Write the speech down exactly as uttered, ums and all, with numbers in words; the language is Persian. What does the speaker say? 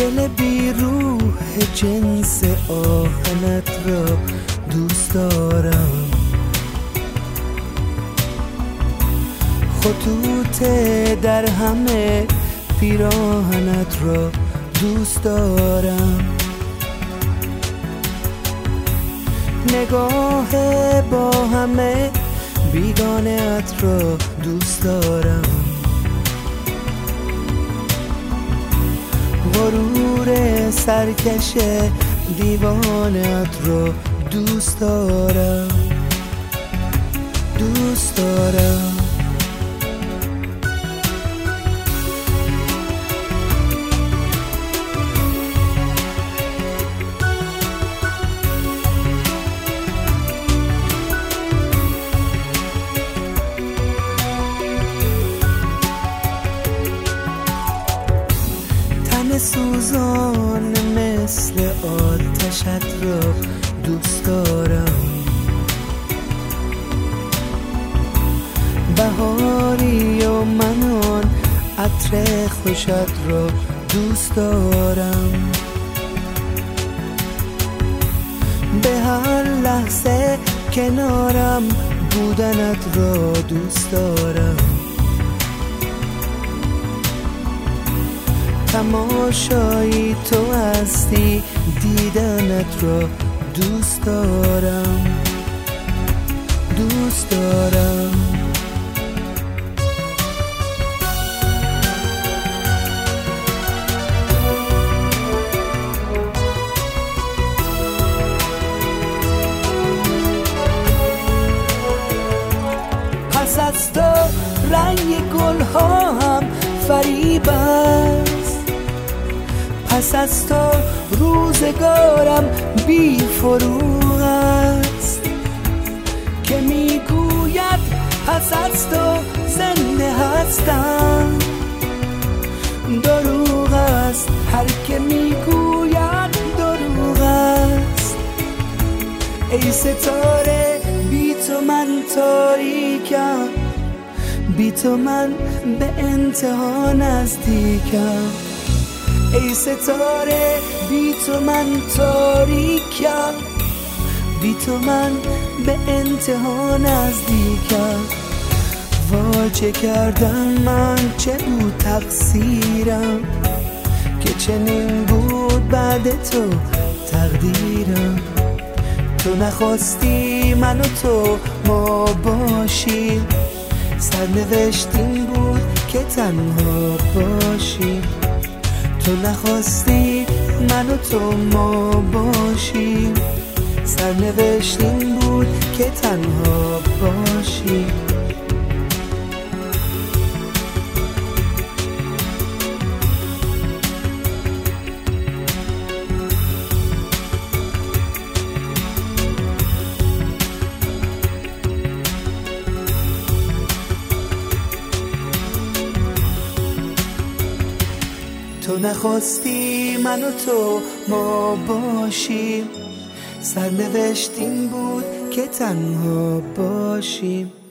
دل بی روح جنس آهنت را دوست دارم، خطوط در همه پیراهنت را دوست دارم، نگاه با همه بیگانه‌ات را دوست دارم، غرور سرکش دیوانه‌ات را دوست دارم، دوست دارم. سوزان مثل آتشت را دوست دارم، بهاری و من آن عطر خوشت را دوست دارم، به هر لحظه کنارم بودنت را دوست دارم، تماشایی تو هستی دیدنت را دوست دارم، دوست دارم. پس از تو رنگ گلها هم فریب است، پس از تو روزگارم بی فروغ است، که میگوید پس از تو زنده هستم، دروغ است هر که میگوید دروغ است. ای ستاره بی تو من تاریکم، بی تو من به انتها نزدیکم، ای ستاره بی تو من تاریکم، بی تو من به انتها نزدیکم. وا چه کردم من، چه بود تقصیرم که چنین بود بعد تو تقدیرم. تو نخواستی من و تو ما باشیم، سرنوشتیم بود که تنها باشیم. تو نخواستی من و تو ما باشیم، سرنوشتیم بود که تنها باشیم. تو نخواستی من و تو ما باشیم، سرنوشتیم بود که تنها باشیم.